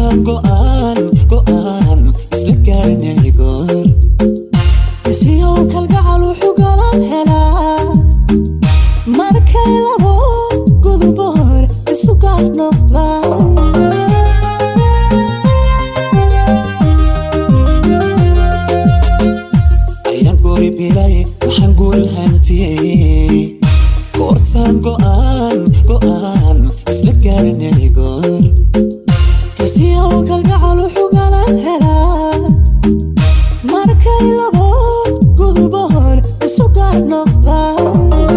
goortaan go'aan isla gaarnay goor isiyo kalgacal wuxuu galan helaa markay labo gudubor isu gaar noqdaan ayaan goori bilay waxaan guul hantiyey goortaan go'aan isla gaarnay goor isiyo kalgacal wuxuu galan helaa markay labo gudubor isu gaar noqdaan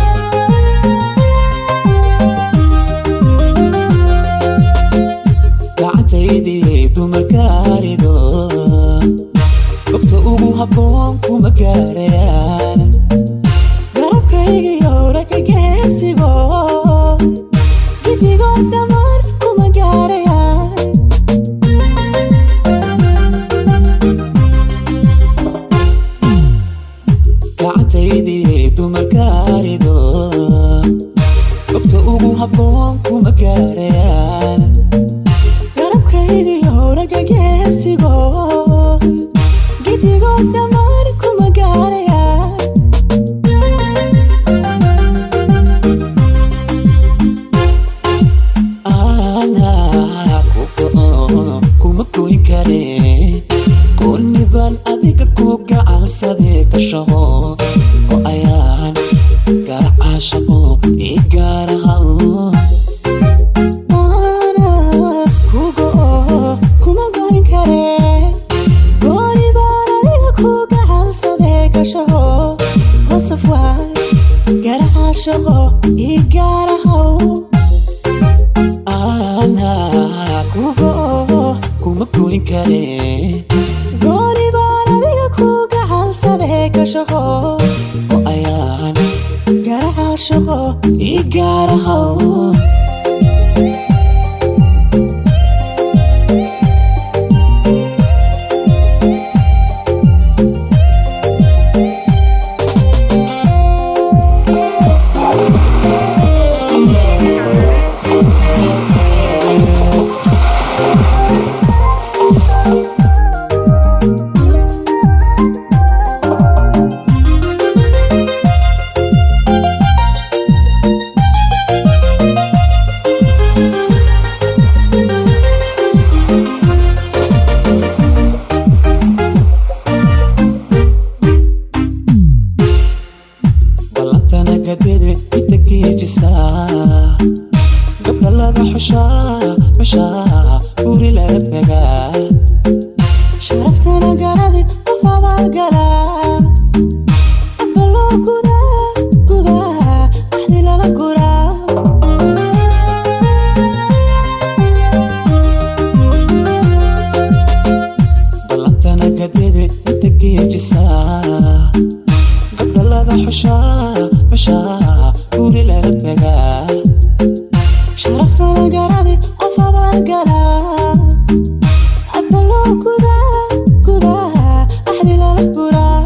gacantaydii dumarkaarido gobta ugu habboon kuma gaarayaan garabkaygiyo ragga geesigo gidigood dhammaan kuma gaarayaan gacantaydii dumarkaarido gobta ugu habboon kuma gaarayaan garabkaygiyo ragga geesigo gidigood dhammaan kuma gaarayaan anaa kuma goyn kare gooniban adiga ku gacansadee ka shaqo oo ayaan garacaashaqo ii gaarahaw garacashaqo ii gaarahaw anaa kuma goyn kare gooni baan adiga ku gacansadee ka shaqo oo ayaan garacashaqo ii gaarahaw gabdha laga xushaa guri laga dagaa sharaftana garadi qof abaalgalaa aba loo gudaa axdi lala guraa ballantana gadede midda geejisaa gabdha laga xushaa guri laga dagaa sharaftana garadi qof abaalgalaa aba loo gudaa axdi lala guraa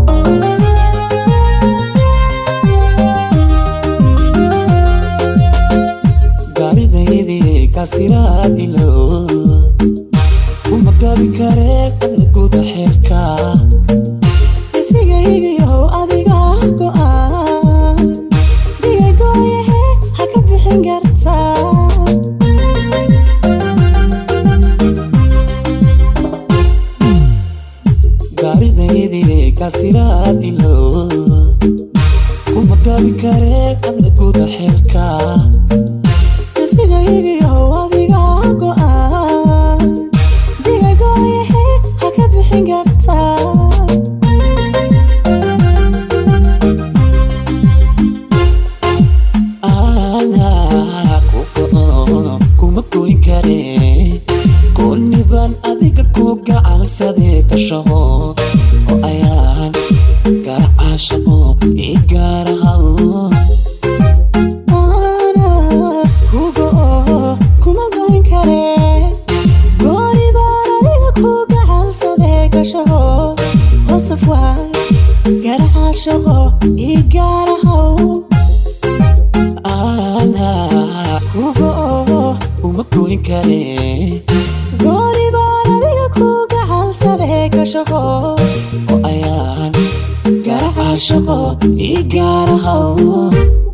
gaaridaydii kaasiraad ilo kuma gabi karee adna guda xeerka isigaygiyo adiga go'aan digagooyahe ha ka bixin kartaa gaaridaydii kaasiraad ilo kuma gabi karee adna guda xeerka isigaygiyo adiga go'aan digagooyahe ha ka bixin kartaa kuma goyn kare gooniban adiga ku gacansadee ka shaqo oo ayaan garacaashaqo ii gaarahaw kuma goyn kare gooniban adiga ku gacansadee ka shaqo hoosaf waay garacaashaqo ii gaarahaw anaa kuma goyn kare gooni baan adiga ku gacansaday ka shaqo oo ayaan garaca shaqo ii gaaraha